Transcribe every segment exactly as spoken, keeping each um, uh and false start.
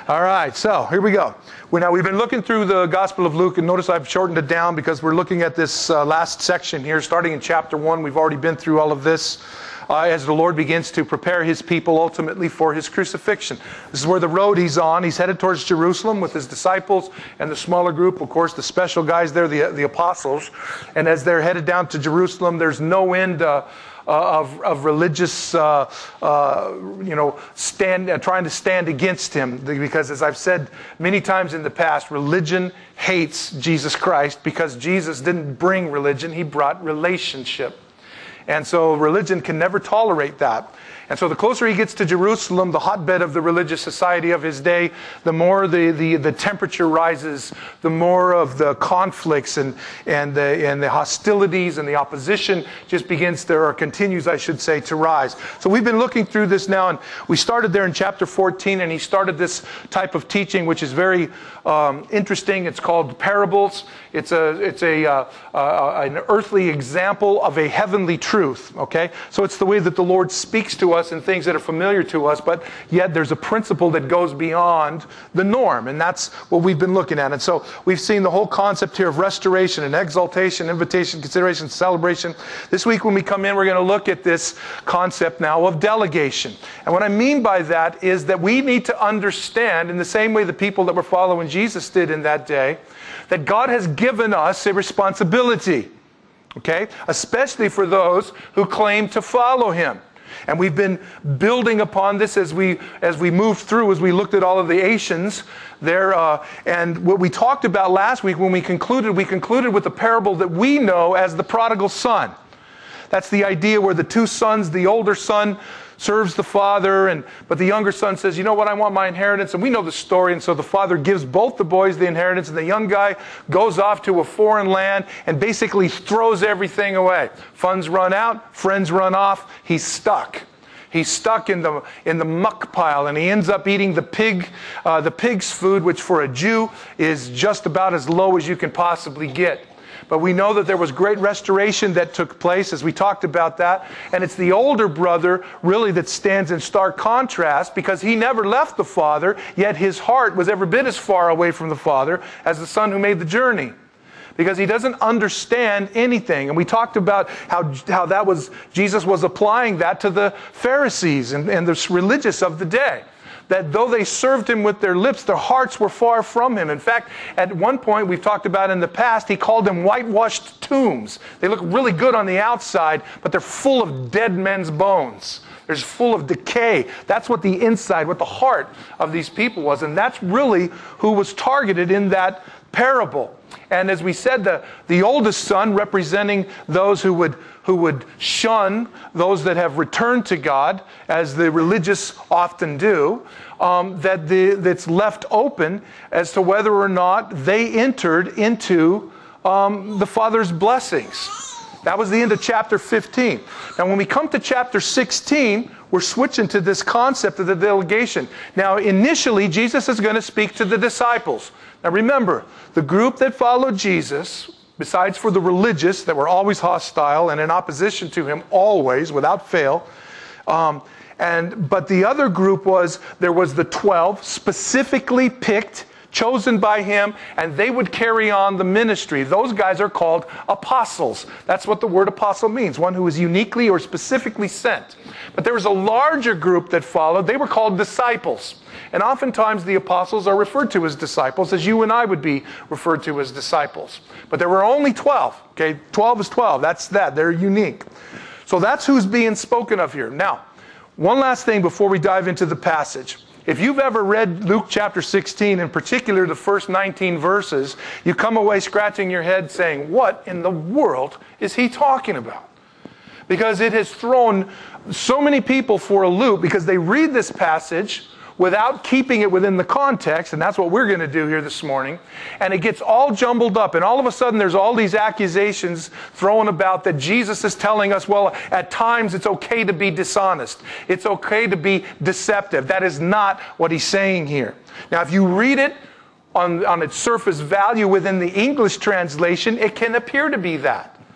All right, so here we go. We, now we've been looking through the Gospel of Luke, and notice I've shortened it down because we're looking at this uh, last section here, starting in chapter one. We've already been through all of this uh, as the Lord begins to prepare His people ultimately for His crucifixion. This is where the road He's on. He's headed towards Jerusalem with His disciples and the smaller group, of course, the special guys there, the, the apostles. And as they're headed down to Jerusalem, there's no end uh, Uh, of, of religious, uh, uh, you know, stand, uh, trying to stand against Him. Because as I've said many times in the past, religion hates Jesus Christ because Jesus didn't bring religion, He brought relationship. And so religion can never tolerate that. And so the closer he gets to Jerusalem, the hotbed of the religious society of his day, the more the, the, the temperature rises, the more of the conflicts and, and, the, and the hostilities and the opposition just begins to, or continues, I should say, to rise. So we've been looking through this now, and we started there in chapter fourteen, and he started this type of teaching, which is very um, interesting. It's called parables. It's a it's a uh, uh, an earthly example of a heavenly truth. Okay, so it's the way that the Lord speaks to us and things that are familiar to us, but yet there's a principle that goes beyond the norm, and that's what we've been looking at. And so we've seen the whole concept here of restoration and exaltation, invitation, consideration, celebration. This week when we come in, we're going to look at this concept now of delegation. And what I mean by that is that we need to understand, in the same way the people that were following Jesus did in that day, that God has given us a responsibility, okay? Especially for those who claim to follow Him. And we've been building upon this as we as we moved through, as we looked at all of the Asians there. Uh, and what we talked about last week when we concluded, we concluded with the parable that we know as the prodigal son. That's the idea where the two sons, the older son serves the father, and but the younger son says, you know what, I want my inheritance. And we know the story, and so the father gives both the boys the inheritance, and the young guy goes off to a foreign land and basically throws everything away. Funds run out, friends run off, he's stuck. He's stuck in the in the muck pile, and he ends up eating the pig, uh, the pig's food, which for a Jew is just about as low as you can possibly get. But we know that there was great restoration that took place, as we talked about that. And it's the older brother, really, that stands in stark contrast, because he never left the father, yet his heart was every bit as far away from the father as the son who made the journey. Because he doesn't understand anything. And we talked about how, how that was, Jesus was applying that to the Pharisees and, and the religious of the day. That though they served Him with their lips, their hearts were far from Him. In fact, at one point, we've talked about in the past, He called them whitewashed tombs. They look really good on the outside, but they're full of dead men's bones. They're full of decay. That's what the inside, what the heart of these people was. And that's really who was targeted in that parable. And as we said, the, the oldest son representing those who would who would shun those that have returned to God, as the religious often do, um, that the, that's left open as to whether or not they entered into um, the Father's blessings. That was the end of chapter fifteen. Now when we come to chapter sixteen, we're switching to this concept of the delegation. Now initially, Jesus is going to speak to the disciples. Now remember, the group that followed Jesus, besides for the religious that were always hostile and in opposition to Him always, without fail, um, and but the other group was, there was the twelve, specifically picked, chosen by Him, and they would carry on the ministry. Those guys are called apostles. That's what the word apostle means, one who is uniquely or specifically sent. But there was a larger group that followed. They were called disciples. And oftentimes the apostles are referred to as disciples, as you and I would be referred to as disciples. But there were only twelve. Okay, twelve is twelve. That's that. They're unique. So that's who's being spoken of here. Now, one last thing before we dive into the passage. If you've ever read Luke chapter sixteen, in particular the first nineteen verses, you come away scratching your head saying, what in the world is he talking about? Because it has thrown so many people for a loop, because they read this passage without keeping it within the context, and that's what we're going to do here this morning, and it gets all jumbled up, and all of a sudden there's all these accusations thrown about that Jesus is telling us, well, at times it's okay to be dishonest. It's okay to be deceptive. That is not what He's saying here. Now, if you read it on, on its surface value within the English translation, it can appear to be that.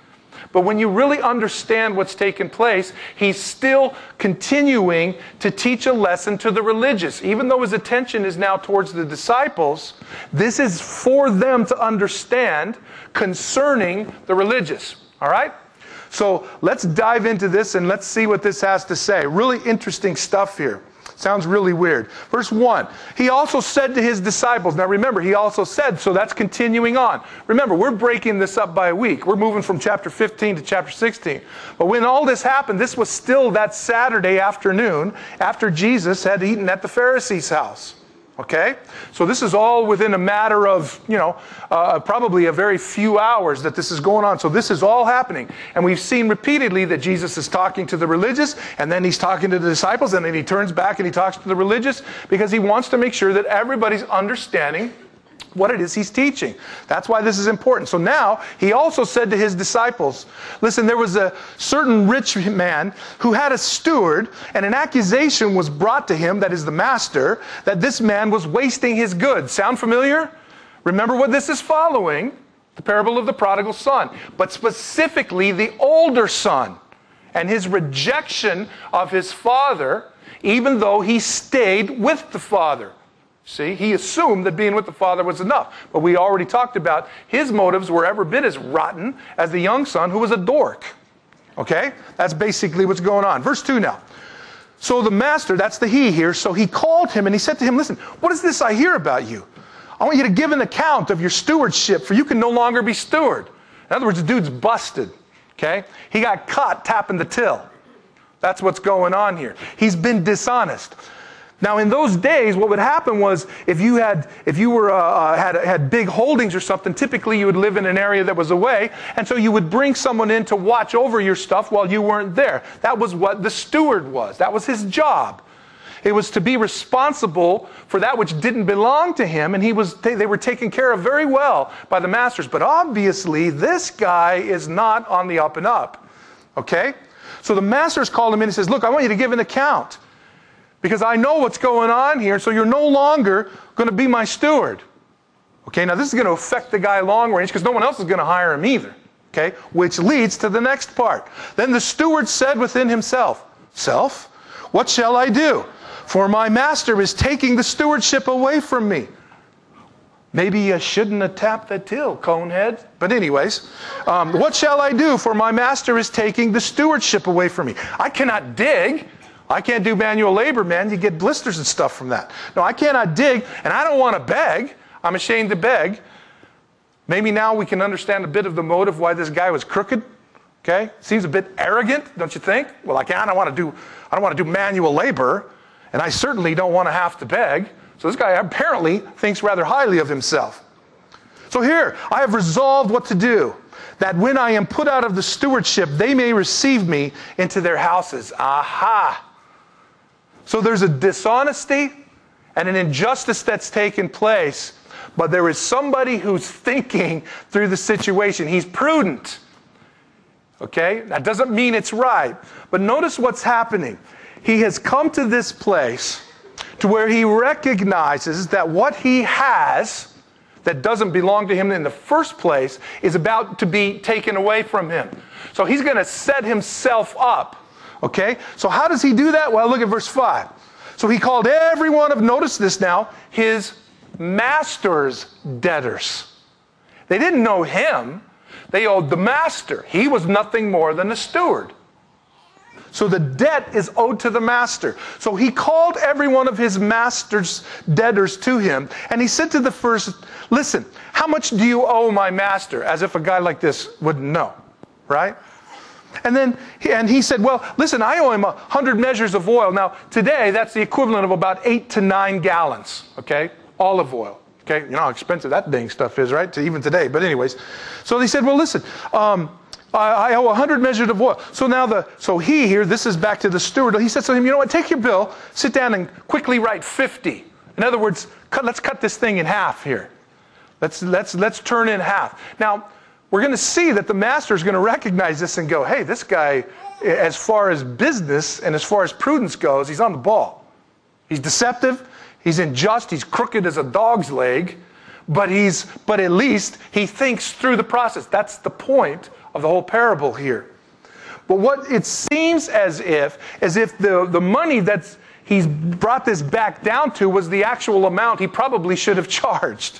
But when you really understand what's taken place, he's still continuing to teach a lesson to the religious. Even though his attention is now towards the disciples, this is for them to understand concerning the religious. All right? So let's dive into this and let's see what this has to say. Really interesting stuff here. Sounds really weird. Verse one, he also said to his disciples. Now remember, he also said, so that's continuing on. Remember, we're breaking this up by a week. We're moving from chapter fifteen to chapter sixteen. But when all this happened, this was still that Saturday afternoon after Jesus had eaten at the Pharisees' house. Okay? So this is all within a matter of, you know, uh, probably a very few hours that this is going on. So this is all happening. And we've seen repeatedly that Jesus is talking to the religious, and then he's talking to the disciples, and then he turns back and he talks to the religious, because he wants to make sure that everybody's understanding what it is he's teaching. That's why this is important. So now, he also said to his disciples, listen, there was a certain rich man who had a steward, and an accusation was brought to him, that is the master, that this man was wasting his goods. Sound familiar? Remember what this is following? The parable of the prodigal son. But specifically, the older son and his rejection of his father, even though he stayed with the father. See, he assumed that being with the father was enough. But we already talked about his motives were every bit as rotten as the young son who was a dork. Okay? That's basically what's going on. Verse two now. So the master, that's the he here, so he called him and he said to him, listen, what is this I hear about you? I want you to give an account of your stewardship, for you can no longer be steward. In other words, the dude's busted. Okay? He got caught tapping the till. That's what's going on here. He's been dishonest. Now, in those days, what would happen was, if you had, if you were uh, had had big holdings or something, typically you would live in an area that was away, and so you would bring someone in to watch over your stuff while you weren't there. That was what the steward was. That was his job. It was to be responsible for that which didn't belong to him, and he was they, they were taken care of very well by the masters. But obviously, this guy is not on the up and up. Okay, so the masters called him in and says, "Look, I want you to give an account." Because I know what's going on here, so you're no longer going to be my steward. Okay, now this is going to affect the guy long range, because no one else is going to hire him either. Okay, which leads to the next part. Then the steward said within himself, Self, what shall I do? For my master is taking the stewardship away from me. Maybe you shouldn't have tapped that till, conehead. But anyways, um, what shall I do? For my master is taking the stewardship away from me. I cannot dig. I can't do manual labor, man. You get blisters and stuff from that. No, I cannot dig, and I don't want to beg. I'm ashamed to beg. Maybe now we can understand a bit of the motive why this guy was crooked. Okay? Seems a bit arrogant, don't you think? Well, I can't, I don't want to do, I don't want to do manual labor, and I certainly don't want to have to beg. So this guy apparently thinks rather highly of himself. So here, I have resolved what to do, that when I am put out of the stewardship, they may receive me into their houses. Aha! So there's a dishonesty and an injustice that's taken place, but there is somebody who's thinking through the situation. He's prudent. Okay? That doesn't mean it's right. But notice what's happening. He has come to this place to where he recognizes that what he has that doesn't belong to him in the first place is about to be taken away from him. So he's going to set himself up. Okay? So how does he do that? Well, look at verse five. So he called every one of, notice this now, his master's debtors. They didn't know him. They owed the master. He was nothing more than a steward. So the debt is owed to the master. So he called every one of his master's debtors to him, and he said to the first, listen, how much do you owe my master? As if a guy like this wouldn't know, right? And then, and he said, well, listen, I owe him a hundred measures of oil. Now, today, that's the equivalent of about eight to nine gallons, okay? Olive oil, okay? You know how expensive that dang stuff is, right? To even today, but anyways. So he said, well, listen, um, I, I owe a hundred measures of oil. So now the, so he here, this is back to the steward. He said to him, you know what, take your bill, sit down and quickly write fifty. In other words, cut, let's cut this thing in half here. Let's, let's, let's turn in half. Now, we're going to see that the master is going to recognize this and go, hey, this guy, as far as business and as far as prudence goes, he's on the ball. He's deceptive, he's unjust, he's crooked as a dog's leg, but he's, but at least he thinks through the process. That's the point of the whole parable here. But what it seems as if, as if the, the money that's he's brought this back down to was the actual amount he probably should have charged.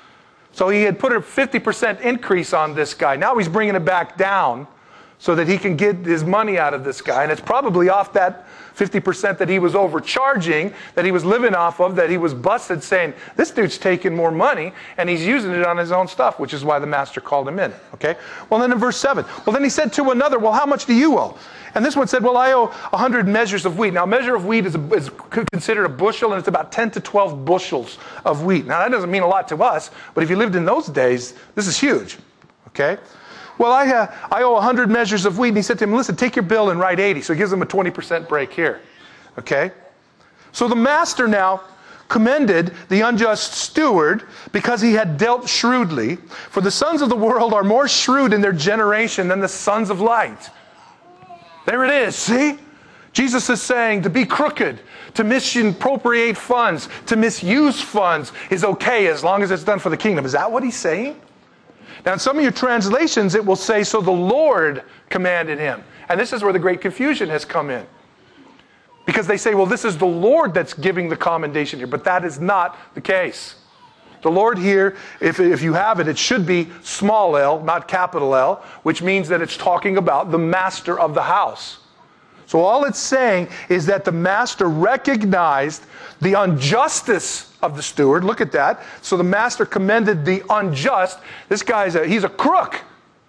So he had put a fifty percent increase on this guy. Now he's bringing it back down so that he can get his money out of this guy. And it's probably off that fifty percent that he was overcharging, that he was living off of, that he was busted saying, this dude's taking more money and he's using it on his own stuff, which is why the master called him in. Okay? Well, then in verse seven, well, then he said to another, well, how much do you owe? And this one said, well, I owe one hundred measures of wheat. Now, a measure of wheat is, a, is considered a bushel, and it's about ten to twelve bushels of wheat. Now, that doesn't mean a lot to us, but if you lived in those days, this is huge. Okay? Well, I, uh, I owe one hundred measures of wheat. And he said to him, listen, take your bill and write eighty. So he gives him a twenty percent break here. Okay? So the master now commended the unjust steward because he had dealt shrewdly. For the sons of the world are more shrewd in their generation than the sons of light. There it is, see? Jesus is saying to be crooked, to misappropriate funds, to misuse funds is okay as long as it's done for the kingdom. Is that what he's saying? Now, in some of your translations, it will say, so the Lord commanded him. And this is where the great confusion has come in. Because they say, well, this is the Lord that's giving the commendation here. But that is not the case. The Lord here, if, if you have it, it should be small l, not capital L, which means that it's talking about the master of the house. So all it's saying is that the master recognized the injustice of the steward. Look at that. So the master commended the unjust. This guy's a, he's a crook.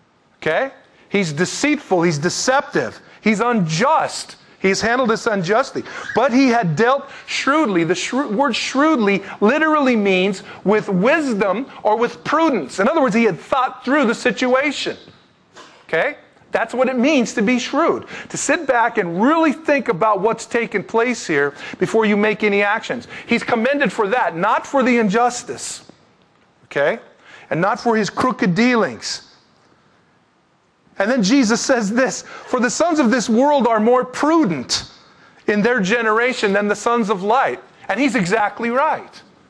Okay? He's deceitful. He's deceptive. He's unjust. He's handled this unjustly. But he had dealt shrewdly. The shrew- word shrewdly literally means with wisdom or with prudence. In other words, he had thought through the situation. Okay? That's what it means to be shrewd. To sit back and really think about what's taken place here before you make any actions. He's commended for that, not for the injustice. Okay? And not for his crooked dealings. And then Jesus says this, for the sons of this world are more prudent in their generation than the sons of light. And he's exactly right.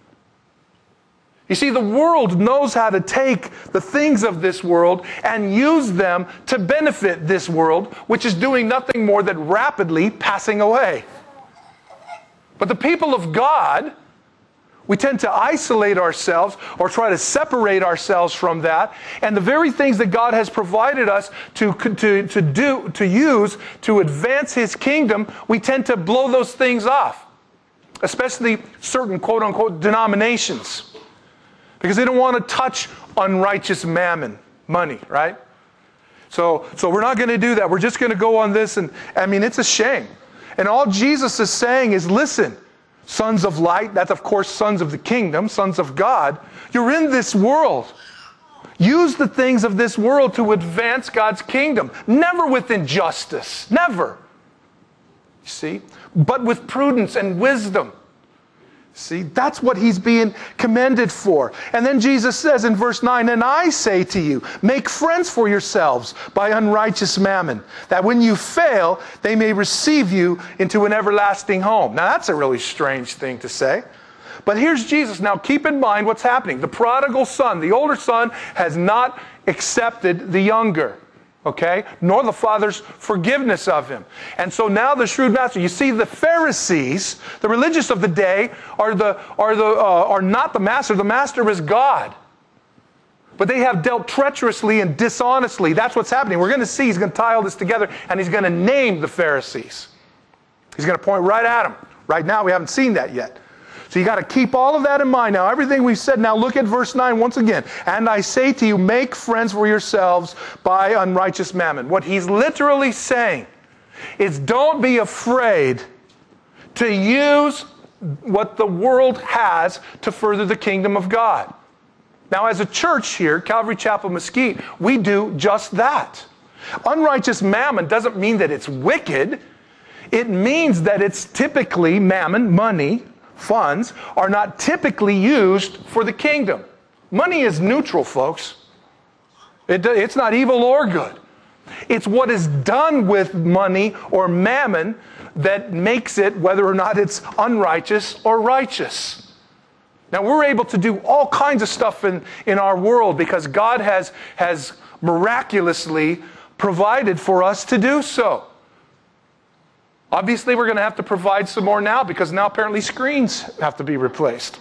You see, the world knows how to take the things of this world and use them to benefit this world, which is doing nothing more than rapidly passing away. But the people of God, we tend to isolate ourselves or try to separate ourselves from that. And the very things that God has provided us to, to, to do, to use to advance His kingdom, we tend to blow those things off. Especially certain quote-unquote denominations. Because they don't want to touch unrighteous mammon, money, right? So, so we're not going to do that. We're just going to go on this. And I mean, it's a shame. And all Jesus is saying is, listen, sons of light, that's of course sons of the kingdom, sons of God. You're in this world. Use the things of this world to advance God's kingdom. Never with injustice. Never. You see? But with prudence and wisdom. See, that's what he's being commended for. And then Jesus says in verse nine, and I say to you, make friends for yourselves by unrighteous mammon, that when you fail, they may receive you into an everlasting home. Now that's a really strange thing to say. But here's Jesus. Now keep in mind what's happening. The prodigal son, the older son, has not accepted the younger. Okay? Nor the Father's forgiveness of him. And so now the shrewd master, you see the Pharisees, the religious of the day, are the are the uh, are not the master. The master is God. But they have dealt treacherously and dishonestly. That's what's happening. We're going to see, he's going to tie all this together, and he's going to name the Pharisees. He's going to point right at them. Right now, we haven't seen that yet. So you got to keep all of that in mind. Now, everything we've said, now look at verse nine once again. And I say to you, make friends for yourselves by unrighteous mammon. What he's literally saying is don't be afraid to use what the world has to further the kingdom of God. Now, as a church here, Calvary Chapel Mesquite, we do just that. Unrighteous mammon doesn't mean that it's wicked. It means that it's typically mammon, money, funds, are not typically used for the kingdom. Money is neutral, folks. It, it's not evil or good. It's what is done with money or mammon that makes it whether or not it's unrighteous or righteous. Now, we're able to do all kinds of stuff in, in our world because God has, has miraculously provided for us to do so. Obviously, we're going to have to provide some more now because now apparently screens have to be replaced.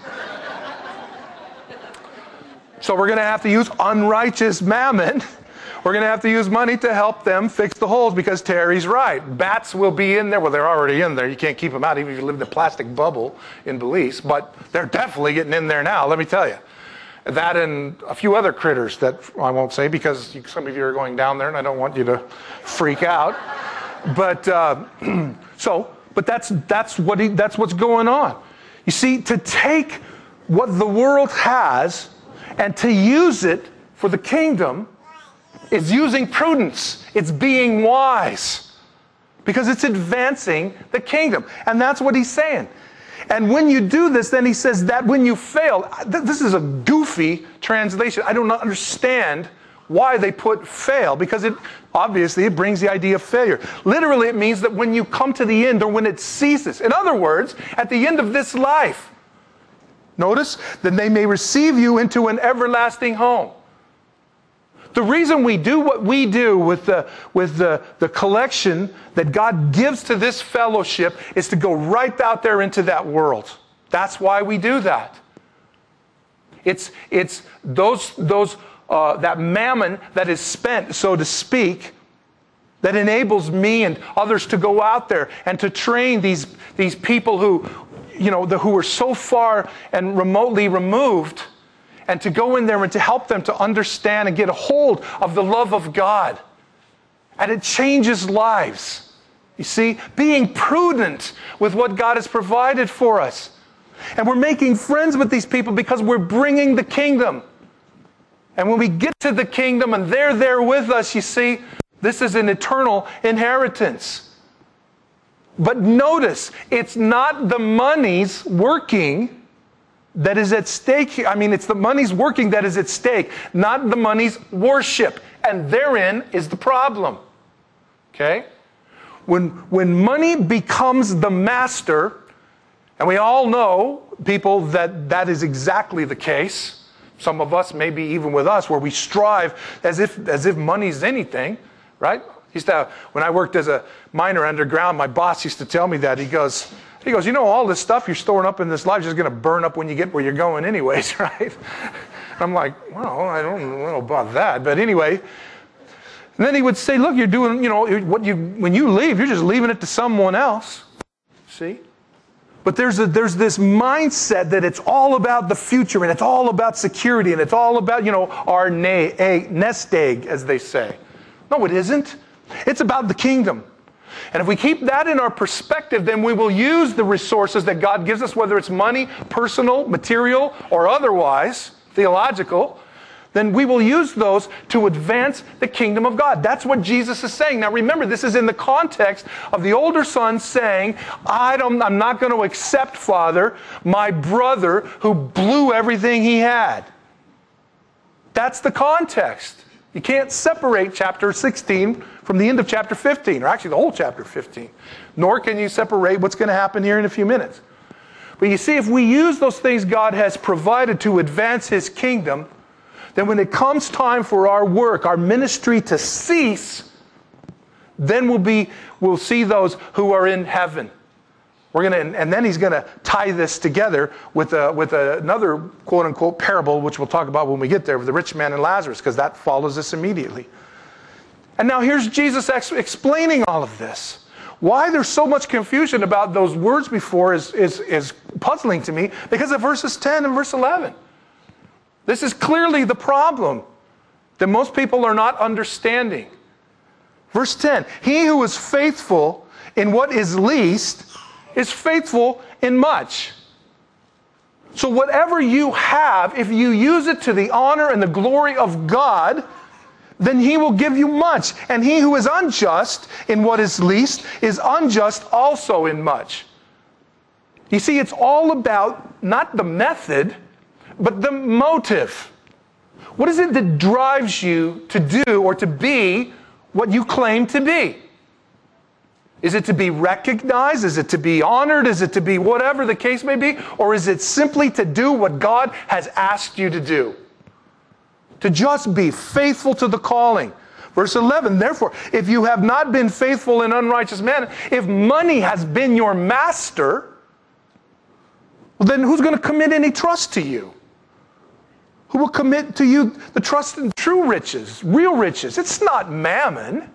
So we're going to have to use unrighteous mammon. We're going to have to use money to help them fix the holes because Terry's right. Bats will be in there. Well, they're already in there. You can't keep them out even if you live in a plastic bubble in Belize. But they're definitely getting in there now, let me tell you. That and a few other critters that I won't say because you, some of you are going down there and I don't want you to freak out. But uh, so, but that's that's what he, that's what's going on. You see, to take what the world has and to use it for the kingdom is using prudence. It's being wise because it's advancing the kingdom, and that's what he's saying. And when you do this, then he says that when you fail, this is a goofy translation. I don't understand why they put fail, because it obviously it brings the idea of failure. Literally, it means that when you come to the end or when it ceases. In other words, at the end of this life, notice, then they may receive you into an everlasting home. The reason we do what we do with the, with the, the collection that God gives to this fellowship is to go right out there into that world. That's why we do that. It's, it's those, those, uh, that mammon that is spent, so to speak, that enables me and others to go out there and to train these, these people who, you know, the, who are so far and remotely removed, and to go in there and to help them to understand and get a hold of the love of God. And it changes lives. You see, being prudent with what God has provided for us. And we're making friends with these people because we're bringing the kingdom. And when we get to the kingdom and they're there with us, you see, this is an eternal inheritance. But notice, it's not the money's working that is at stake here. I mean, it's the money's working that is at stake, not the money's worship. And therein is the problem. Okay? When, when money becomes the master, and we all know, people, that that is exactly the case. Some of us, maybe even with us, where we strive as if, as if money's anything, right? Used to have, when I worked as a miner underground, my boss used to tell me that. He goes, He goes, you know, all this stuff you're storing up in this life is just going to burn up when you get where you're going anyways, right? And I'm like, well, I don't know about that. But anyway, and then he would say, look, you're doing, you know, what you when you leave, you're just leaving it to someone else. See? But there's a, there's this mindset that it's all about the future and it's all about security and it's all about, you know, our na- a nest egg, as they say. No, it isn't. It's about the kingdom. And if we keep that in our perspective, then we will use the resources that God gives us, whether it's money, personal, material, or otherwise, theological, then we will use those to advance the kingdom of God. That's what Jesus is saying. Now remember, this is in the context of the older son saying, I don't, I'm not going to accept, Father, my brother who blew everything he had. That's the context. You can't separate chapter sixteen from the end of chapter fifteen, or actually the whole chapter fifteen. Nor can you separate what's going to happen here in a few minutes. But you see, if we use those things God has provided to advance His kingdom, then when it comes time for our work, our ministry to cease, then we'll be, we'll see those who are in heaven. We're going to, and then he's going to tie this together with a, with a, another quote unquote parable, which we'll talk about when we get there, with the rich man and Lazarus, because that follows this immediately. And now here's Jesus ex- explaining all of this. Why there's so much confusion about those words before is, is, is puzzling to me, because of verses ten and verse eleven. This is clearly the problem that most people are not understanding. Verse ten, he who is faithful in what is least is faithful in much. So whatever you have, if you use it to the honor and the glory of God, then He will give you much. And he who is unjust in what is least is unjust also in much. You see, it's all about not the method, but the motive. What is it that drives you to do or to be what you claim to be? Is it to be recognized? Is it to be honored? Is it to be whatever the case may be? Or is it simply to do what God has asked you to do? To just be faithful to the calling. Verse eleven, therefore, if you have not been faithful in unrighteous manner, if money has been your master, well, then who's going to commit any trust to you? Who will commit to you the trust in true riches, real riches? It's not mammon.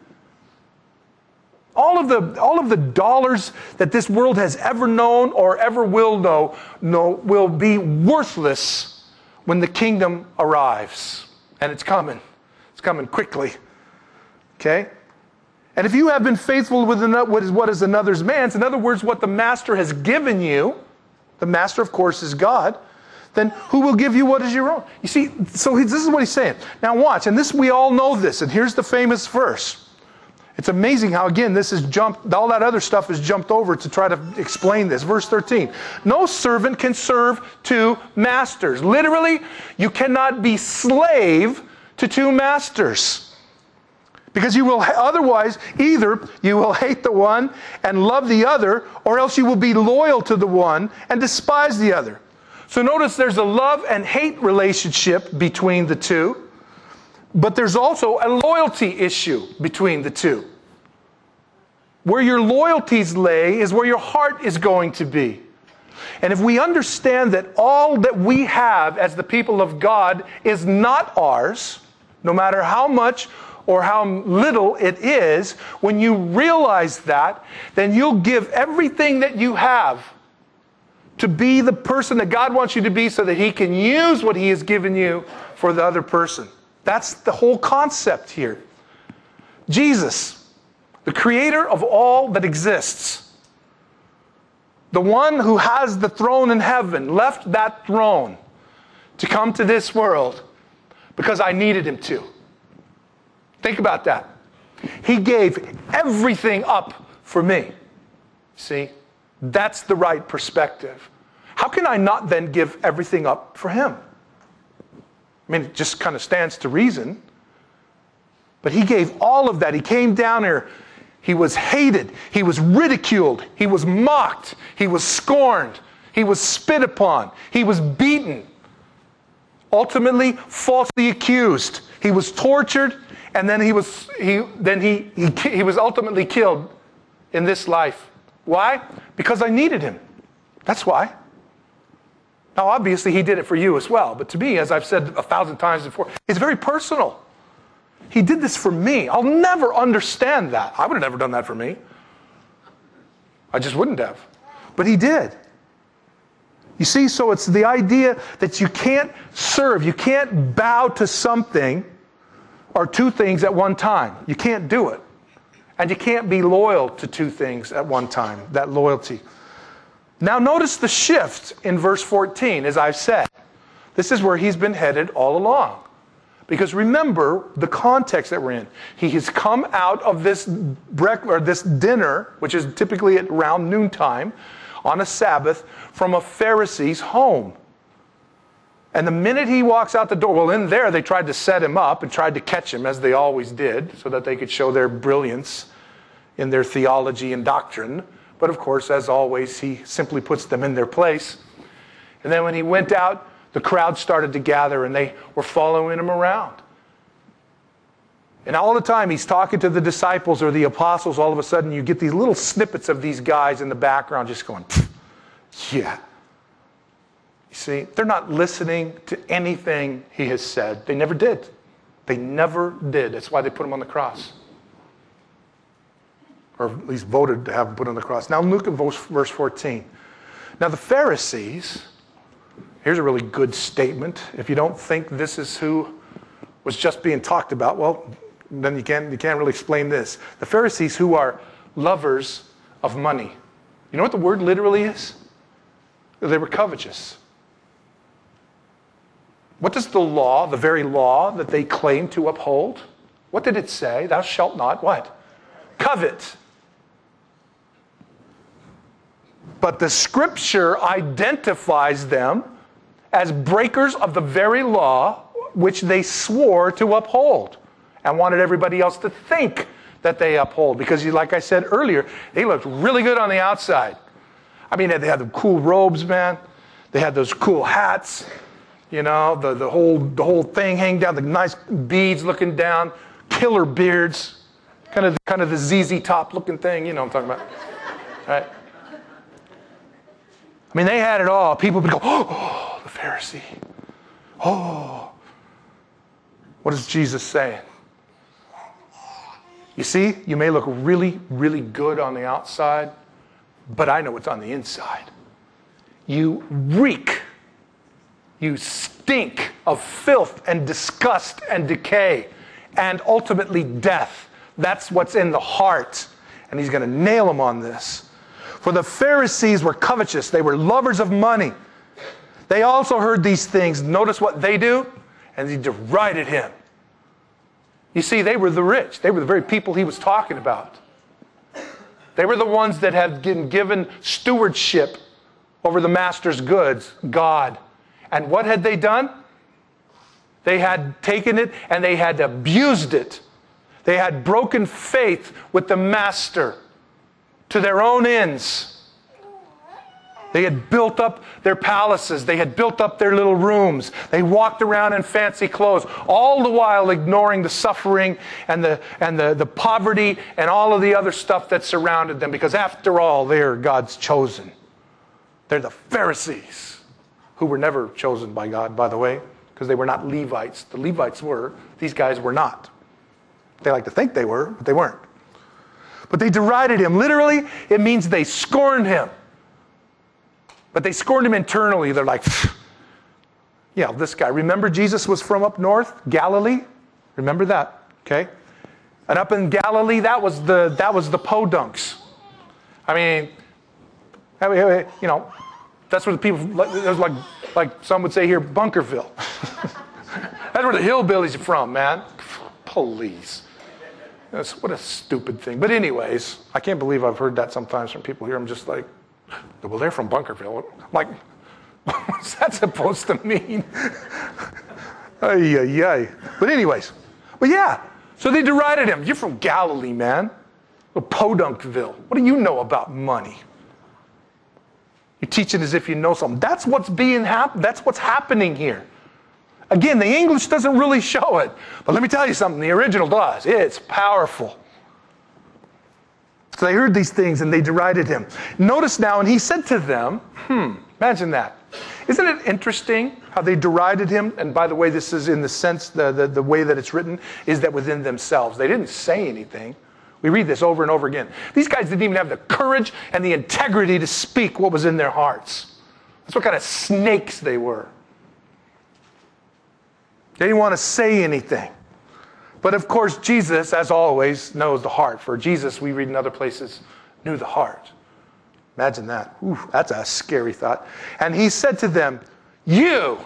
All of the, all of the dollars that this world has ever known or ever will know, know will be worthless when the kingdom arrives. And it's coming. It's coming quickly. Okay? And if you have been faithful with what is, what is another's man's, in other words, what the master has given you, the master, of course, is God, then who will give you what is your own? You see, so he, this is what he's saying. Now watch, and this we all know this, and here's the famous verse. It's amazing how, again, this is jumped, all that other stuff is jumped over to try to explain this. Verse thirteen. No servant can serve two masters. Literally, you cannot be slave to two masters. Because you will, otherwise, either you will hate the one and love the other, or else you will be loyal to the one and despise the other. So notice there's a love and hate relationship between the two. But there's also a loyalty issue between the two. Where your loyalties lay is where your heart is going to be. And if we understand that all that we have as the people of God is not ours, no matter how much or how little it is, when you realize that, then you'll give everything that you have to be the person that God wants you to be so that He can use what He has given you for the other person. That's the whole concept here. Jesus, the creator of all that exists, the one who has the throne in heaven, left that throne to come to this world because I needed Him to. Think about that. He gave everything up for me. See, that's the right perspective. How can I not then give everything up for Him? I mean, it just kind of stands to reason. But He gave all of that. He came down here. He was hated. He was ridiculed. He was mocked. He was scorned. He was spit upon. He was beaten. Ultimately, falsely accused. He was tortured, and then he was he then he he, he was ultimately killed in this life. Why? Because I needed Him. That's why. Now, obviously, He did it for you as well. But to me, as I've said a thousand times before, it's very personal. He did this for me. I'll never understand that. I would have never done that for me. I just wouldn't have. But He did. You see, so it's the idea that you can't serve, you can't bow to something or two things at one time. You can't do it. And you can't be loyal to two things at one time, that loyalty. Now notice the shift in verse fourteen, as I've said. This is where he's been headed all along. Because remember the context that we're in. He has come out of this break, or this dinner, which is typically at around noontime, on a Sabbath, from a Pharisee's home. And the minute he walks out the door, well, in there they tried to set him up and tried to catch him, as they always did, so that they could show their brilliance in their theology and doctrine. But of course, as always, he simply puts them in their place. And then when he went out, the crowd started to gather and they were following him around. And all the time he's talking to the disciples or the apostles, all of a sudden you get these little snippets of these guys in the background just going, yeah. You see, they're not listening to anything he has said. They never did. They never did. That's why they put him on the cross. Or at least voted to have him put on the cross. Now look at verse fourteen. Now the Pharisees, here's a really good statement. If you don't think this is who was just being talked about, well, then you can't, you can't really explain this. The Pharisees, who are lovers of money. You know what the word literally is? They were covetous. What does the law, the very law that they claim to uphold, what did it say? Thou shalt not what? Covet. But the Scripture identifies them as breakers of the very law which they swore to uphold and wanted everybody else to think that they uphold. Because like I said earlier, they looked really good on the outside. I mean, they had the cool robes, man. They had those cool hats. You know, the, the whole the whole thing hanging down, the nice beads looking down, killer beards, kind of kind of the Z Z Top looking thing. You know what I'm talking about, right? I mean, they had it all. People would go, oh, the Pharisee. Oh. What is Jesus saying? You see, you may look really, really good on the outside, but I know what's on the inside. You reek. You stink of filth and disgust and decay and ultimately death. That's what's in the heart. And he's going to nail them on this. For the Pharisees were covetous. They were lovers of money. They also heard these things. Notice what they do? And they derided him. You see, they were the rich. They were the very people he was talking about. They were the ones that had been given stewardship over the master's goods, God. And what had they done? They had taken it and they had abused it. They had broken faith with the master to their own ends. They had built up their palaces. They had built up their little rooms. They walked around in fancy clothes, all the while ignoring the suffering and the, and the, the poverty and all of the other stuff that surrounded them. Because after all, they're God's chosen. They're the Pharisees, who were never chosen by God, by the way, because they were not Levites. The Levites were. These guys were not. They like to think they were, but they weren't. But they derided him. Literally, it means they scorned him. But they scorned him internally. They're like, yeah, this guy. Remember Jesus was from up north, Galilee? Remember that, okay? And up in Galilee, that was the that was the podunks. I mean, you know, that's where the people, there's like, like some would say here, Bunkerville. That's where the hillbillies are from, man. Police. That's, what a stupid thing. But anyways, I can't believe I've heard that sometimes from people here. I'm just like, well, they're from Bunkerville. I'm like, what's that supposed to mean? Ay, ay, ay. But anyways, but yeah, so they derided him. You're from Galilee, man. Well, Podunkville. What do you know about money? You're teaching as if you know something. That's what's being hap- That's what's happening here. Again, the English doesn't really show it. But let me tell you something. The original does. It's powerful. So they heard these things and they derided him. Notice now, and he said to them, hmm, imagine that. Isn't it interesting how they derided him? And by the way, this is in the sense, the, the, the way that it's written, is that within themselves. They didn't say anything. We read this over and over again. These guys didn't even have the courage and the integrity to speak what was in their hearts. That's what kind of snakes they were. They didn't want to say anything. But of course, Jesus, as always, knows the heart. For Jesus, we read in other places, knew the heart. Imagine that. Ooh, that's a scary thought. And he said to them, you,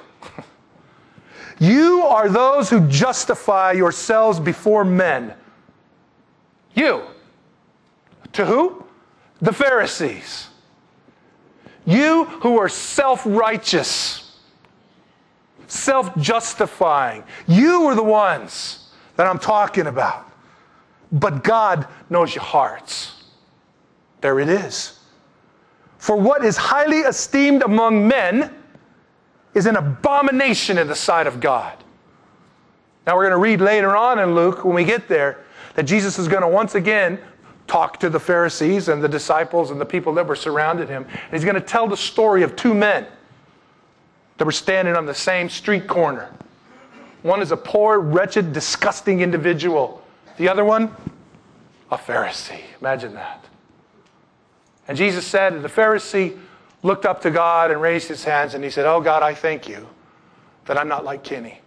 you are those who justify yourselves before men. You. To who? The Pharisees. You who are self-righteous, self-justifying. You are the ones that I'm talking about. But God knows your hearts. There it is. For what is highly esteemed among men is an abomination in the sight of God. Now we're going to read later on in Luke, when we get there, that Jesus is going to once again talk to the Pharisees and the disciples and the people that were surrounded him. And he's going to tell the story of two men that were standing on the same street corner. One is a poor, wretched, disgusting individual. The other one, a Pharisee. Imagine that. And Jesus said, and the Pharisee looked up to God and raised his hands and he said, oh God, I thank you that I'm not like Kenny.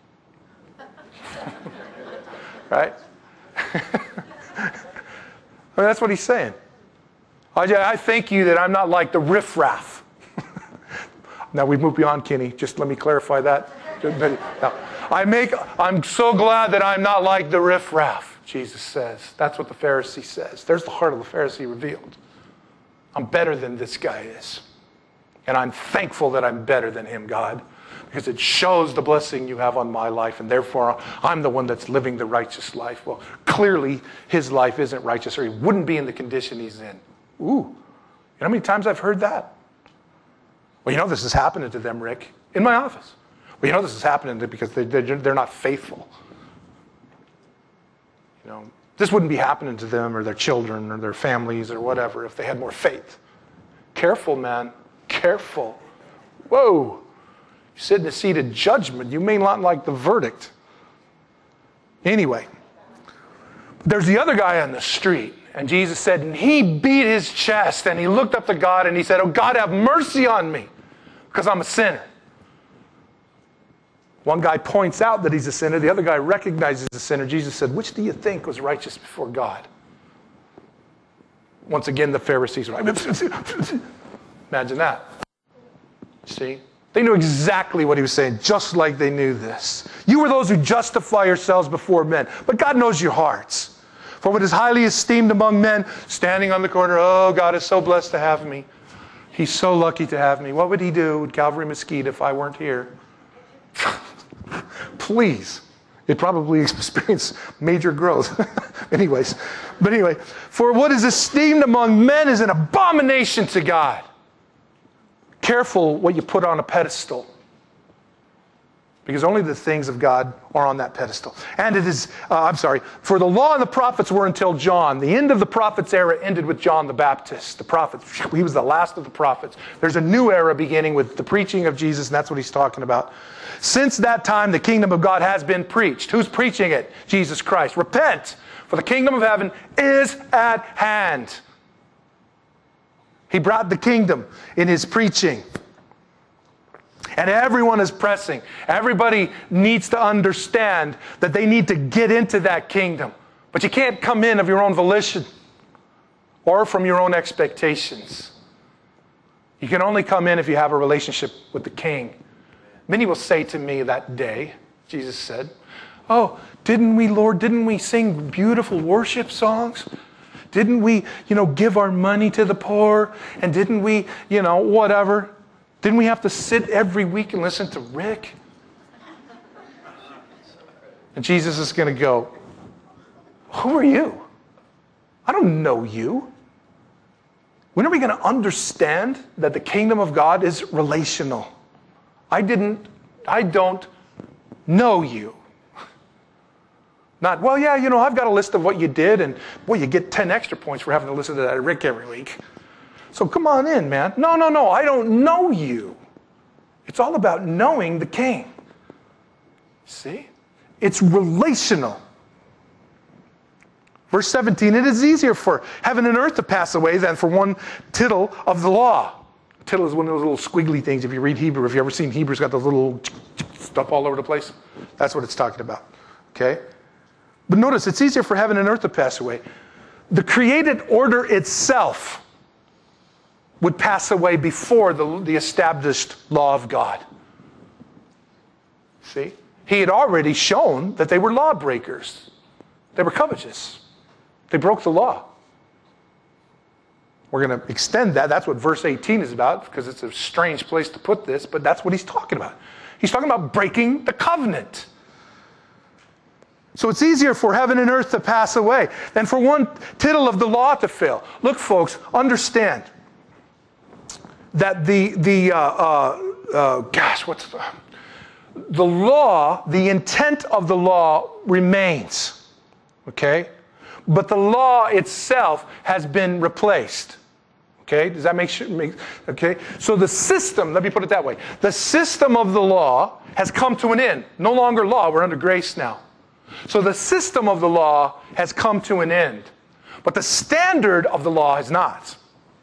Right? I mean, that's what he's saying. I, I thank you that I'm not like the riffraff. Now we've moved beyond Kenny. Just let me clarify that. Now, I make, I'm so glad that I'm not like the riffraff, Jesus says. That's what the Pharisee says. There's the heart of the Pharisee revealed. I'm better than this guy is. And I'm thankful that I'm better than him, God, because it shows the blessing you have on my life, and therefore I'm the one that's living the righteous life. Well, clearly his life isn't righteous, or he wouldn't be in the condition he's in. Ooh, you know how many times I've heard that? Well, you know this is happening to them, Rick, in my office. Well, you know this is happening because they, they're, they're not faithful. You know, this wouldn't be happening to them or their children or their families or whatever if they had more faith. Careful, man. Careful. Whoa. You sit in the seat of judgment. You may not like the verdict. Anyway, there's the other guy on the street. And Jesus said, and he beat his chest and he looked up to God and he said, oh, God, have mercy on me because I'm a sinner. One guy points out that he's a sinner. The other guy recognizes the sinner. Jesus said, which do you think was righteous before God? Once again, the Pharisees were like, imagine that. See? They knew exactly what he was saying, just like they knew this. You were those who justify yourselves before men, but God knows your hearts. For what is highly esteemed among men, standing on the corner, oh, God is so blessed to have me. He's so lucky to have me. What would he do at Calvary Mesquite if I weren't here? Please. It probably experienced major growth. Anyways. But anyway, for what is esteemed among men is an abomination to God. Careful what you put on a pedestal. Because only the things of God are on that pedestal. And it is, uh, I'm sorry, for the law and the prophets were until John. The end of the prophets' era ended with John the Baptist. The prophet, he was the last of the prophets. There's a new era beginning with the preaching of Jesus, and that's what he's talking about. Since that time, the kingdom of God has been preached. Who's preaching it? Jesus Christ. Repent, for the kingdom of heaven is at hand. He brought the kingdom in his preaching. And everyone is pressing. Everybody needs to understand that they need to get into that kingdom. But you can't come in of your own volition or from your own expectations. You can only come in if you have a relationship with the King. Many will say to me that day, Jesus said, oh, didn't we, Lord, didn't we sing beautiful worship songs? Didn't we, you know, give our money to the poor? And didn't we, you know, whatever? Didn't we have to sit every week and listen to Rick? And Jesus is going to go, who are you? I don't know you. When are we going to understand that the kingdom of God is relational? I didn't, I don't know you. Not, well, yeah, you know, I've got a list of what you did, and boy, you get ten extra points for having to listen to that Rick every week. So come on in, man. No, no, no, I don't know you. It's all about knowing the King. See? It's relational. Verse seventeen, it is easier for heaven and earth to pass away than for one tittle of the law. Tittle is one of those little squiggly things. If you read Hebrew, if you've ever seen Hebrew, it's got those little stuff all over the place. That's what it's talking about. Okay? But notice, it's easier for heaven and earth to pass away. The created order itself would pass away before the, the established law of God. See? He had already shown that they were lawbreakers. They were covetous. They broke the law. We're going to extend that. That's what verse eighteen is about, because it's a strange place to put this, but that's what he's talking about. He's talking about breaking the covenant. So it's easier for heaven and earth to pass away than for one tittle of the law to fail. Look, folks, understand that the, the uh, uh, uh, gosh, what's the, the law, the intent of the law remains, okay? But the law itself has been replaced, okay? Does that make sure, make, okay? So the system, let me put it that way, the system of the law has come to an end. No longer law, we're under grace now. So the system of the law has come to an end. But the standard of the law has not.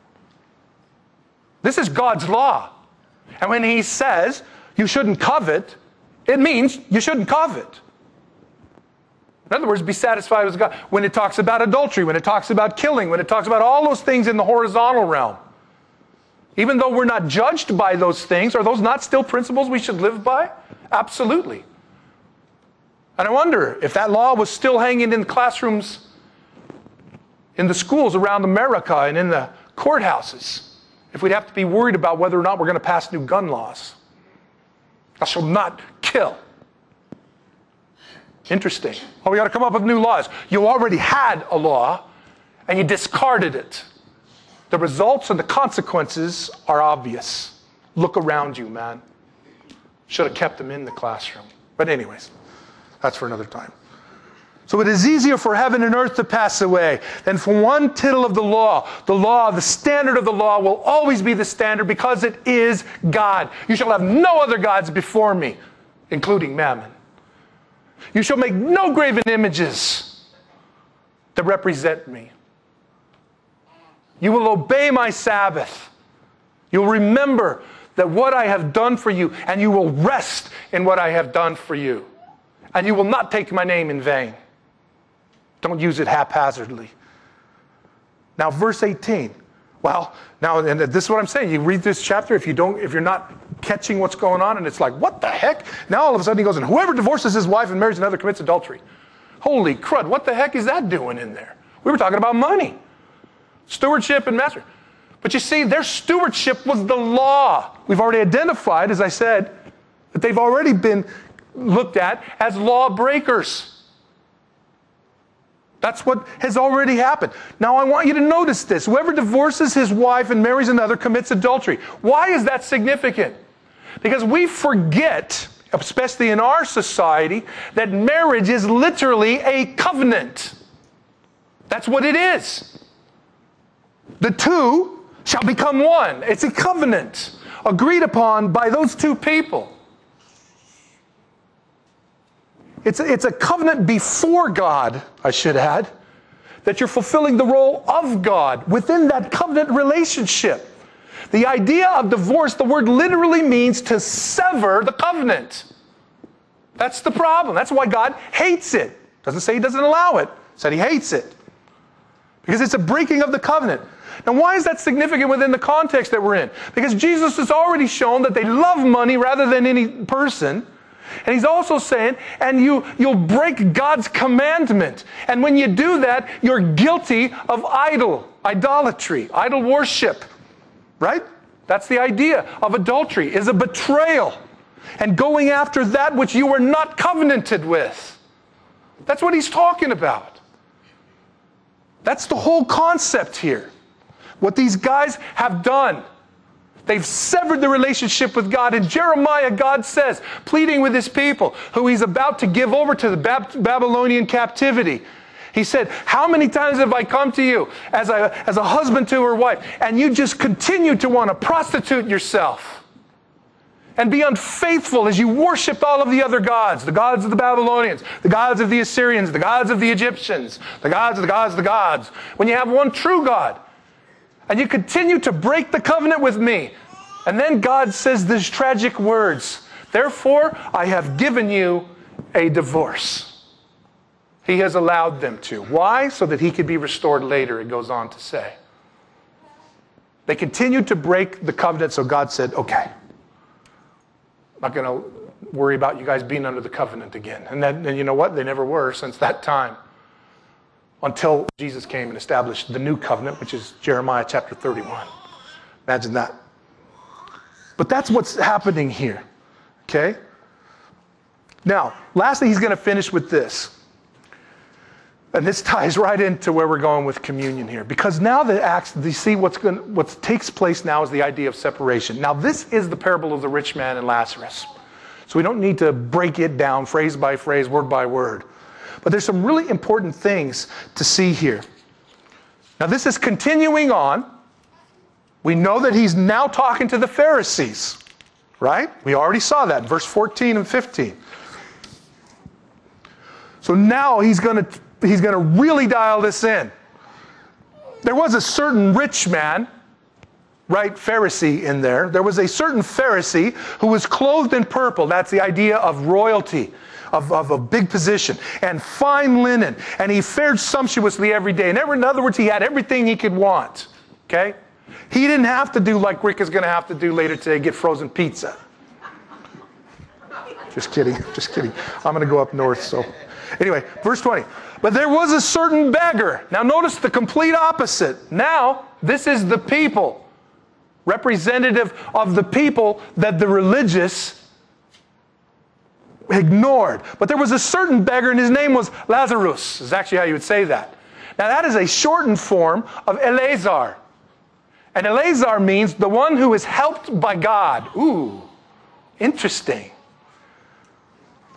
This is God's law. And when he says you shouldn't covet, it means you shouldn't covet. In other words, be satisfied with God. When it talks about adultery, when it talks about killing, when it talks about all those things in the horizontal realm, even though we're not judged by those things, are those not still principles we should live by? Absolutely. And I wonder if that law was still hanging in the classrooms, in the schools around America and in the courthouses, if we'd have to be worried about whether or not we're going to pass new gun laws. Thou shalt not kill. Interesting. Oh, we got to come up with new laws. You already had a law, and you discarded it. The results and the consequences are obvious. Look around you, man. Should have kept them in the classroom. But anyways, that's for another time. So it is easier for heaven and earth to pass away than for one tittle of the law. The law, the standard of the law will always be the standard because it is God. You shall have no other gods before me, including Mammon. You shall make no graven images that represent me. You will obey my Sabbath. You'll remember that what I have done for you, and you will rest in what I have done for you. And you will not take my name in vain. Don't use it haphazardly. Now, verse eighteen. Well, now, and this is what I'm saying. You read this chapter, if you don't, if you're not catching what's going on, and it's like, what the heck? Now all of a sudden he goes, and whoever divorces his wife and marries another commits adultery. Holy crud, what the heck is that doing in there? We were talking about money. Stewardship and master. But you see, their stewardship was the law. We've already identified, as I said, that they've already been looked at as lawbreakers. That's what has already happened. Now I want you to notice this. Whoever divorces his wife and marries another commits adultery. Why is that significant? Because we forget, especially in our society, that marriage is literally a covenant. That's what it is. The two shall become one. It's a covenant agreed upon by those two people. It's a, it's a covenant before God, I should add, that you're fulfilling the role of God within that covenant relationship. The idea of divorce, the word literally means to sever the covenant. That's the problem. That's why God hates it. Doesn't say he doesn't allow it. Said he hates it. Because it's a breaking of the covenant. Now, why is that significant within the context that we're in? Because Jesus has already shown that they love money rather than any person. And he's also saying, and you, you'll break God's commandment. And when you do that, you're guilty of idol, idolatry, idol worship. Right? That's the idea of adultery, is a betrayal. And going after that which you were not covenanted with. That's what he's talking about. That's the whole concept here. What these guys have done. They've severed the relationship with God. In Jeremiah, God says, pleading with his people, who he's about to give over to the Bab- Babylonian captivity. He said, how many times have I come to you as a, as a husband to her wife, and you just continue to want to prostitute yourself and be unfaithful as you worship all of the other gods, the gods of the Babylonians, the gods of the Assyrians, the gods of the Egyptians, the gods of the gods of the gods, when you have one true God. And you continue to break the covenant with me. And then God says these tragic words. Therefore, I have given you a divorce. He has allowed them to. Why? So that he could be restored later, it goes on to say. They continued to break the covenant, so God said, okay, I'm not going to worry about you guys being under the covenant again. And then, and you know what? They never were since that time. Until Jesus came and established the new covenant, which is Jeremiah chapter thirty-one. Imagine that. But that's what's happening here. Okay? Now, lastly, he's going to finish with this. And this ties right into where we're going with communion here. Because now the acts, you see what's going, what takes place now is the idea of separation. Now, this is the parable of the rich man and Lazarus. So we don't need to break it down phrase by phrase, word by word. But there's some really important things to see here. Now this is continuing on. We know that he's now talking to the Pharisees, right? We already saw that in verse fourteen and fifteen. So now he's going to he's going to really dial this in. There was a certain rich man, right, Pharisee in there. There was a certain Pharisee who was clothed in purple. That's the idea of royalty. Of, of a big position, and fine linen, and he fared sumptuously every day. And every, in other words, he had everything he could want. Okay? He didn't have to do like Rick is going to have to do later today, get frozen pizza. Just kidding, just kidding. I'm going to go up north, so. Anyway, verse twenty. But there was a certain beggar. Now notice the complete opposite. Now, this is the people, representative of the people that the religious ignored. But there was a certain beggar, and his name was Lazarus. Is actually how you would say that. Now that is a shortened form of Eleazar. And Eleazar means the one who is helped by God. Ooh, interesting.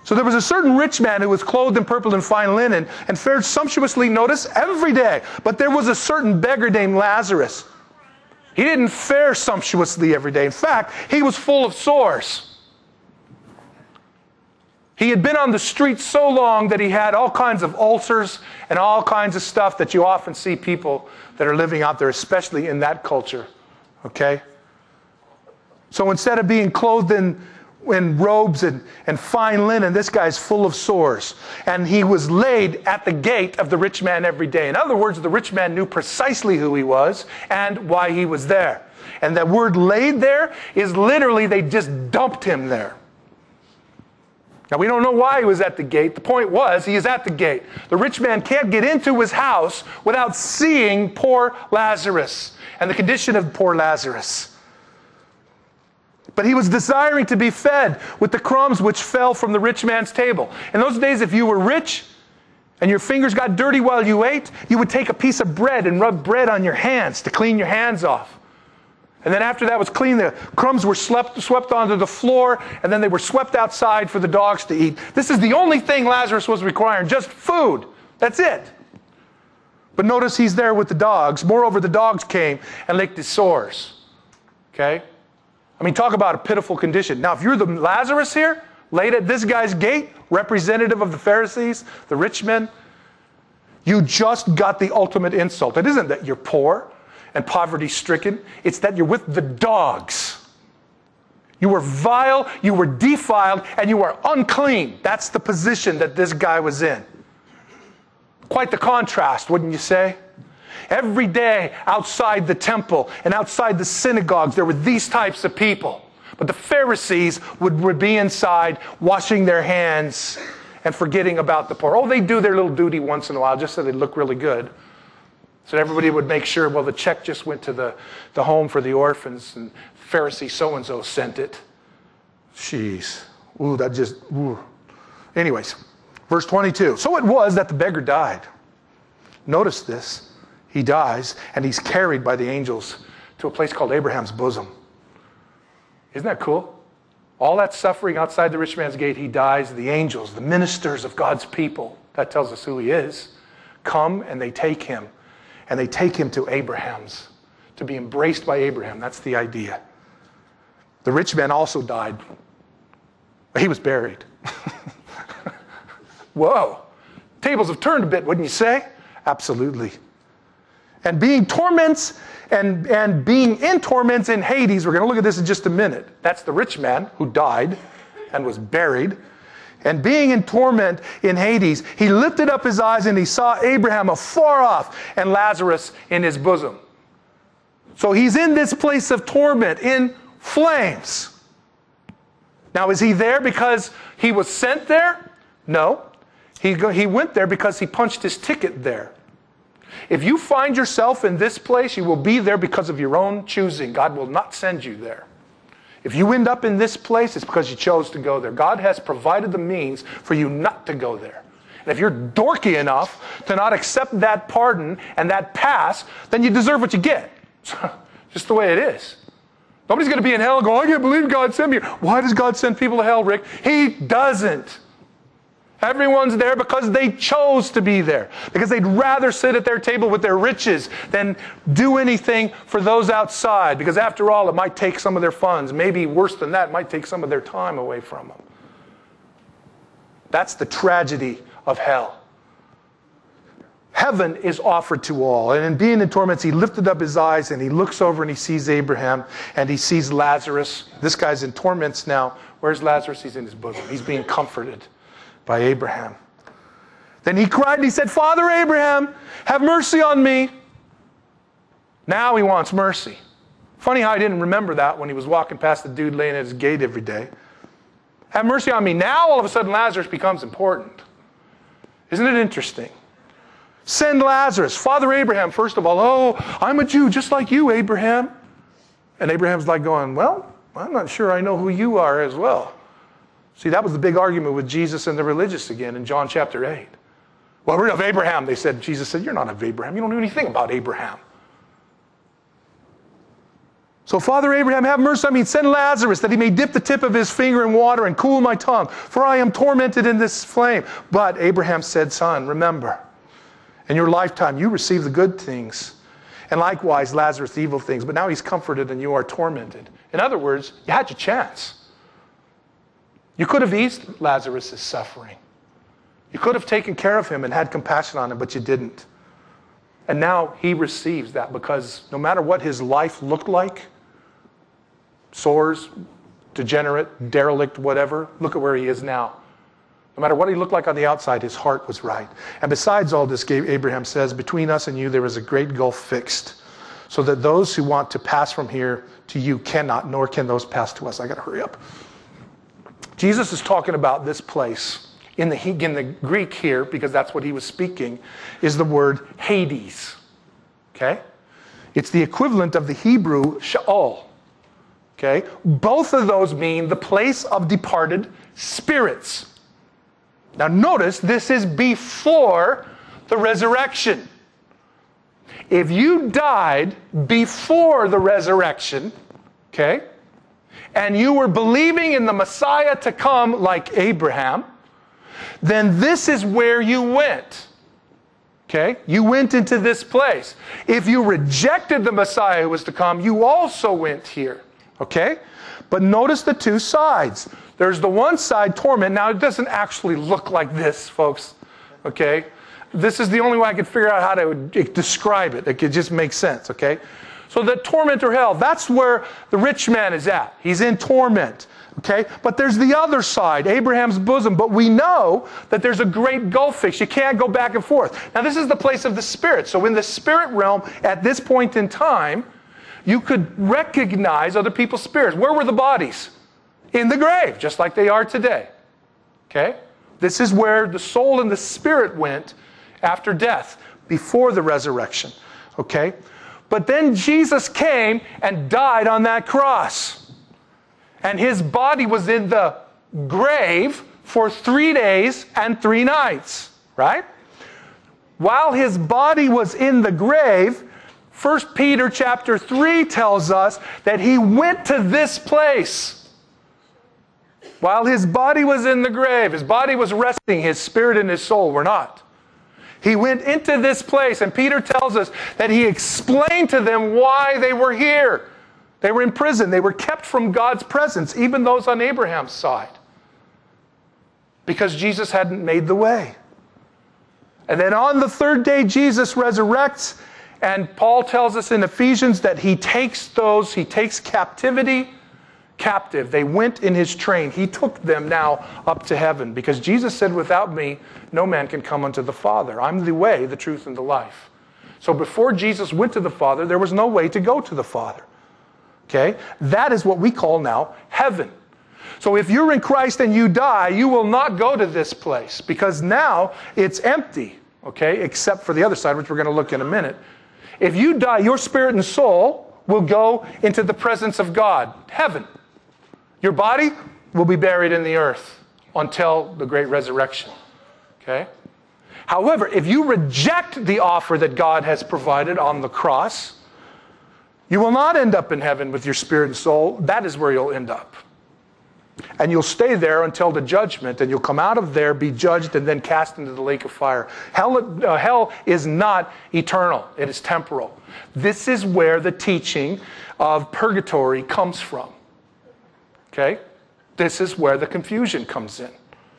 So there was a certain rich man who was clothed in purple and fine linen and fared sumptuously, notice, every day. But there was a certain beggar named Lazarus. He didn't fare sumptuously every day. In fact, he was full of sores. He had been on the street so long that he had all kinds of ulcers and all kinds of stuff that you often see people that are living out there, especially in that culture. Okay? So instead of being clothed in, in robes and, and fine linen, this guy's full of sores. And he was laid at the gate of the rich man every day. In other words, the rich man knew precisely who he was and why he was there. And that word laid there is literally they just dumped him there. Now, we don't know why he was at the gate. The point was, he is at the gate. The rich man can't get into his house without seeing poor Lazarus and the condition of poor Lazarus. But he was desiring to be fed with the crumbs which fell from the rich man's table. In those days, if you were rich and your fingers got dirty while you ate, you would take a piece of bread and rub bread on your hands to clean your hands off. And then after that was clean, the crumbs were swept, swept onto the floor, and then they were swept outside for the dogs to eat. This is the only thing Lazarus was requiring, just food. That's it. But notice he's there with the dogs. Moreover, the dogs came and licked his sores. Okay? I mean, talk about a pitiful condition. Now, if you're the Lazarus here, laid at this guy's gate, representative of the Pharisees, the rich men, you just got the ultimate insult. It isn't that you're poor and poverty-stricken. It's that you're with the dogs. You were vile, you were defiled, and you are unclean. That's the position that this guy was in. Quite the contrast, wouldn't you say? Every day outside the temple and outside the synagogues, there were these types of people. But the Pharisees would, would be inside washing their hands and forgetting about the poor. Oh, they do their little duty once in a while just so they look really good. So everybody would make sure, well, the check just went to the, the home for the orphans, and Pharisee so-and-so sent it. Jeez. Ooh, that just, ooh. Anyways, verse twenty-two. So it was that the beggar died. Notice this. He dies, and he's carried by the angels to a place called Abraham's bosom. Isn't that cool? All that suffering outside the rich man's gate, he dies. The angels, the ministers of God's people, that tells us who he is, come and they take him. And they take him to Abraham's, to be embraced by Abraham. That's the idea. The rich man also died. He was buried. Whoa. Tables have turned a bit, wouldn't you say? Absolutely. And being torments and, and being in torments in Hades, we're going to look at this in just a minute. That's the rich man who died and was buried. And being in torment in Hades, he lifted up his eyes and he saw Abraham afar off and Lazarus in his bosom. So he's in this place of torment, in flames. Now, is he there because he was sent there? No. He, go, he went there because he punched his ticket there. If you find yourself in this place, you will be there because of your own choosing. God will not send you there. If you end up in this place, it's because you chose to go there. God has provided the means for you not to go there. And if you're dorky enough to not accept that pardon and that pass, then you deserve what you get. Just the way it is. Nobody's going to be in hell and go, I can't believe God sent me here. Why does God send people to hell, Rick? He doesn't. Everyone's there because they chose to be there. Because they'd rather sit at their table with their riches than do anything for those outside. Because after all, it might take some of their funds. Maybe worse than that, it might take some of their time away from them. That's the tragedy of hell. Heaven is offered to all. And in being in torments, he lifted up his eyes and he looks over and he sees Abraham and he sees Lazarus. This guy's in torments now. Where's Lazarus? He's in his bosom. He's being comforted by Abraham. Then he cried and he said, Father Abraham, have mercy on me. Now he wants mercy. Funny how I didn't remember that when he was walking past the dude laying at his gate every day. Have mercy on me. Now all of a sudden Lazarus becomes important. Isn't it interesting? Send Lazarus. Father Abraham, first of all, oh, I'm a Jew just like you, Abraham. And Abraham's like going, well, I'm not sure I know who you are as well. See, that was the big argument with Jesus and the religious again in John chapter eight. Well, we're of Abraham, they said. Jesus said, you're not of Abraham. You don't know anything about Abraham. So, Father Abraham, have mercy on me, and send Lazarus that he may dip the tip of his finger in water and cool my tongue, for I am tormented in this flame. But Abraham said, son, remember, in your lifetime you received the good things, and likewise Lazarus the evil things, but now he's comforted and you are tormented. In other words, you had your chance. You could have eased Lazarus' suffering. You could have taken care of him and had compassion on him, but you didn't. And now he receives that because no matter what his life looked like, sores, degenerate, derelict, whatever, look at where he is now. No matter what he looked like on the outside, his heart was right. And besides all this, Abraham says, between us and you there is a great gulf fixed, so that those who want to pass from here to you cannot, nor can those pass to us. I got to hurry up. Jesus is talking about this place. In the, in the Greek here, because that's what he was speaking, is the word Hades. Okay? It's the equivalent of the Hebrew Sheol. Okay? Both of those mean the place of departed spirits. Now notice, this is before the resurrection. If you died before the resurrection, okay, and you were believing in the Messiah to come like Abraham, then this is where you went. Okay? You went into this place. If you rejected the Messiah who was to come, you also went here. Okay? But notice the two sides. There's the one side, torment. Now, it doesn't actually look like this, folks. Okay? This is the only way I could figure out how to describe it. It could just make sense. Okay? So the torment or hell, that's where the rich man is at. He's in torment. Okay? But there's the other side, Abraham's bosom. But we know that there's a great gulf fixed. You can't go back and forth. Now, this is the place of the spirit. So in the spirit realm, at this point in time, you could recognize other people's spirits. Where were the bodies? In the grave, just like they are today. Okay? This is where the soul and the spirit went after death, before the resurrection. Okay? But then Jesus came and died on that cross. And his body was in the grave for three days and three nights, right? While his body was in the grave, First Peter chapter three tells us that he went to this place. While his body was in the grave, his body was resting, his spirit and his soul were not. He went into this place, and Peter tells us that he explained to them why they were here. They were in prison. They were kept from God's presence, even those on Abraham's side, because Jesus hadn't made the way. And then on the third day, Jesus resurrects, and Paul tells us in Ephesians that he takes those, he takes captivity captive. They went in his train. He took them now up to heaven, because Jesus said, without me, no man can come unto the Father. I'm the way, the truth, and the life. So before Jesus went to the Father, there was no way to go to the Father. Okay? That is what we call now heaven. So if you're in Christ and you die, you will not go to this place, because now it's empty. Okay? Except for the other side, which we're going to look in a minute. If you die, your spirit and soul will go into the presence of God, heaven. Your body will be buried in the earth until the great resurrection. Okay? However, if you reject the offer that God has provided on the cross, you will not end up in heaven with your spirit and soul. That is where you'll end up. And you'll stay there until the judgment, and you'll come out of there, be judged, and then cast into the lake of fire. Hell, uh, hell is not eternal. It is temporal. This is where the teaching of purgatory comes from. Okay? This is where the confusion comes in.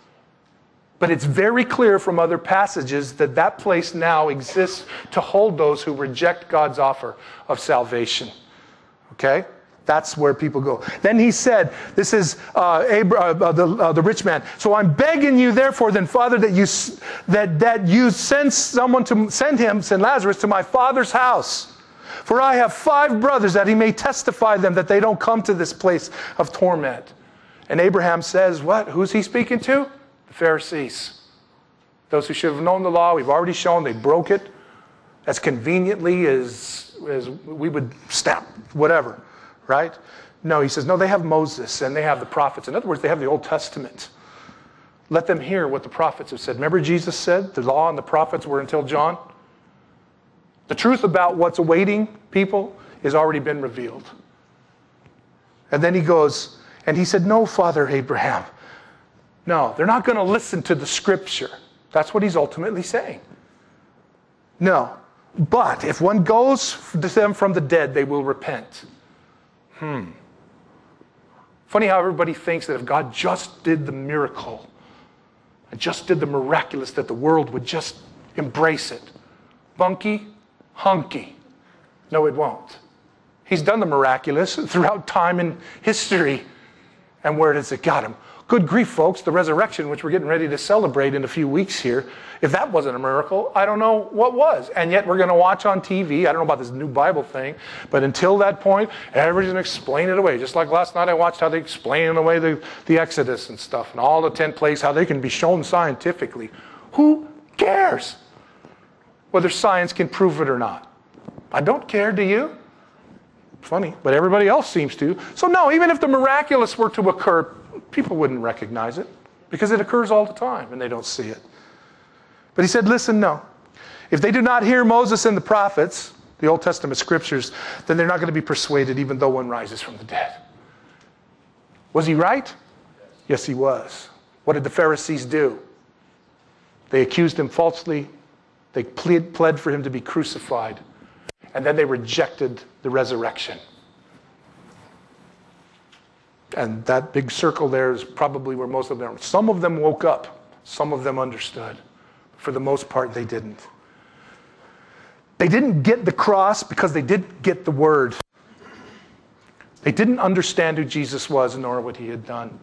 But it's very clear from other passages that that place now exists to hold those who reject God's offer of salvation. Okay? That's where people go. Then he said, this is uh, Abra- uh, the, uh, the rich man. So I'm begging you, therefore, then, Father, that you that that you send someone to send him, send Lazarus to my father's house. For I have five brothers, that he may testify them that they don't come to this place of torment. And Abraham says, what? Who's he speaking to? The Pharisees. Those who should have known the law. We've already shown they broke it as conveniently as, as we would stamp, whatever. Right? No, he says, no, they have Moses and they have the prophets. In other words, they have the Old Testament. Let them hear what the prophets have said. Remember Jesus said the law and the prophets were until John? The truth about what's awaiting people has already been revealed. And then he goes, and he said, no, Father Abraham. No, they're not going to listen to the scripture. That's what he's ultimately saying. No. But if one goes to them from the dead, they will repent. Hmm. Funny how everybody thinks that if God just did the miracle, and just did the miraculous, that the world would just embrace it. Bunky, hunky. No, it won't. He's done the miraculous throughout time and history. And where has it got him? Good grief, folks, the resurrection, which we're getting ready to celebrate in a few weeks here, if that wasn't a miracle, I don't know what was. And yet we're going to watch on T V. I don't know about this new Bible thing, but until that point, everybody's going to explain it away. Just like last night I watched how they explain away the, the Exodus and stuff, and all the ten plagues, how they can be shown scientifically. Who cares whether science can prove it or not? I don't care, do you? Funny, but everybody else seems to. So no, even if the miraculous were to occur, people wouldn't recognize it because it occurs all the time and they don't see it. But he said, listen, no. If they do not hear Moses and the prophets, the Old Testament scriptures, then they're not going to be persuaded even though one rises from the dead. Was he right? Yes, he was. What did the Pharisees do? They accused him falsely. They pled, pled for him to be crucified. And then they rejected the resurrection. And that big circle there is probably where most of them, some of them woke up. Some of them understood. For the most part, they didn't. They didn't get the cross because they didn't get the word. They didn't understand who Jesus was nor what he had done.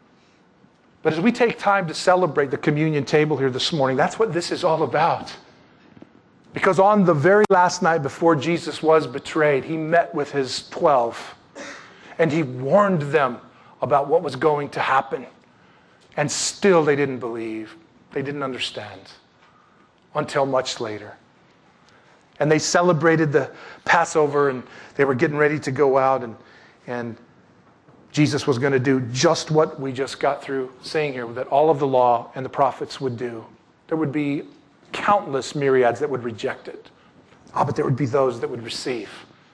But as we take time to celebrate the communion table here this morning, that's what this is all about. Because on the very last night before Jesus was betrayed, he met with his twelve. And he warned them about what was going to happen. And still they didn't believe. They didn't understand. Until much later. And they celebrated the Passover and they were getting ready to go out and, and Jesus was going to do just what we just got through saying here, that all of the law and the prophets would do. There would be countless myriads that would reject it. Ah, but there would be those that would receive.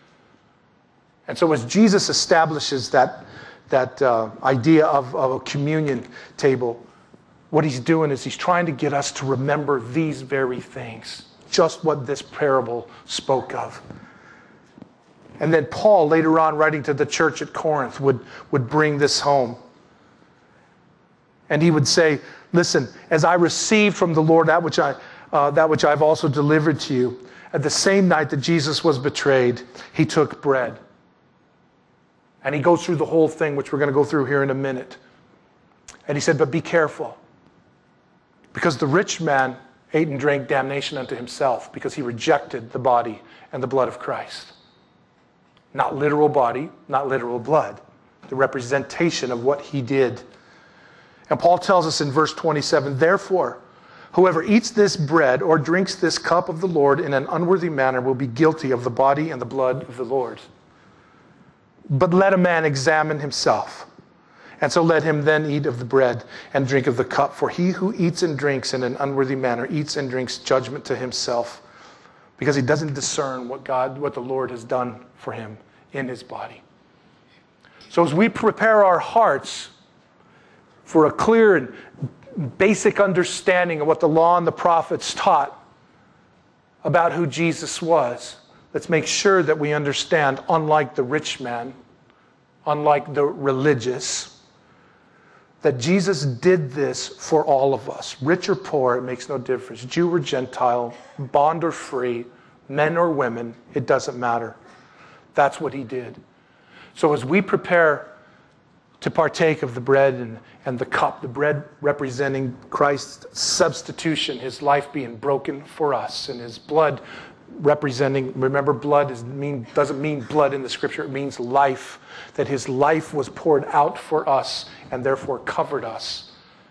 And so as Jesus establishes that, that uh, idea of, of a communion table, what he's doing is he's trying to get us to remember these very things, just what this parable spoke of. And then Paul, later on, writing to the church at Corinth, would, would bring this home. And he would say, listen, as I received from the Lord that which, I, uh, that which I've also delivered to you, at the same night that Jesus was betrayed, he took bread. And he goes through the whole thing, which we're going to go through here in a minute. And he said, but be careful. Because the rich man ate and drank damnation unto himself because he rejected the body and the blood of Christ. Not literal body, not literal blood. The representation of what he did. And Paul tells us in verse twenty-seven, therefore, whoever eats this bread or drinks this cup of the Lord in an unworthy manner will be guilty of the body and the blood of the Lord. But let a man examine himself. And so let him then eat of the bread and drink of the cup. For he who eats and drinks in an unworthy manner eats and drinks judgment to himself, because he doesn't discern what God, what the Lord has done for him in his body. So as we prepare our hearts for a clear and basic understanding of what the law and the prophets taught about who Jesus was, let's make sure that we understand, unlike the rich man, unlike the religious, that Jesus did this for all of us. Rich or poor, it makes no difference. Jew or Gentile, bond or free, men or women, it doesn't matter. That's what he did. So as we prepare to partake of the bread and, and the cup, the bread representing Christ's substitution, his life being broken for us, and his blood representing, remember, blood is mean, doesn't mean blood in the scripture, it means life, that his life was poured out for us and therefore covered us.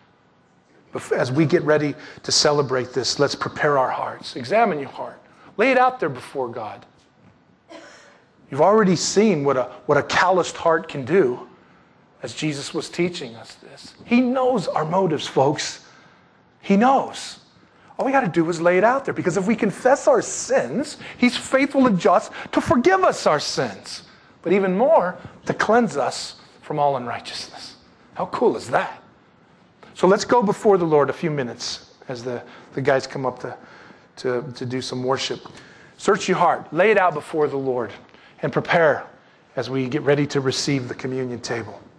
As we get ready to celebrate this, let's prepare our hearts. Examine your heart. Lay it out there before God. You've already seen what a, what a calloused heart can do as Jesus was teaching us this. He knows our motives, folks. He knows. All we got to do is lay it out there, because if we confess our sins, he's faithful and just to forgive us our sins. but even more, to cleanse us from all unrighteousness. How cool is that? So let's go before the Lord a few minutes as the, the guys come up to, to, to do some worship. Search your heart. Lay it out before the Lord and prepare as we get ready to receive the communion table.